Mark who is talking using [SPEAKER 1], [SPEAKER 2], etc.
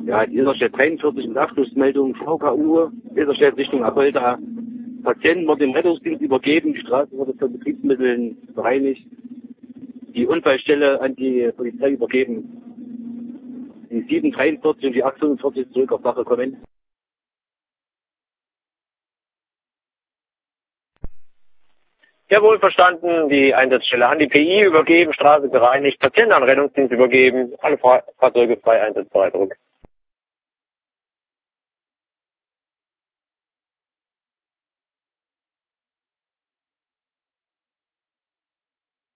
[SPEAKER 1] Ja, Iserstedt 43 mit Abschlussmeldung, VKU, Iserstedt Richtung Apolda. Patienten wurden dem Rettungsdienst übergeben, die Straße wurde von Betriebsmitteln bereinigt, die Unfallstelle an die Polizei übergeben. Die 743 und die 845 zurück auf Wache kommen.
[SPEAKER 2] Jawohl, verstanden. Die Einsatzstelle an die PI übergeben, Straße gereinigt, Patienten an Rettungsdienst übergeben, alle Fahrzeuge frei einsetzbereit zurück.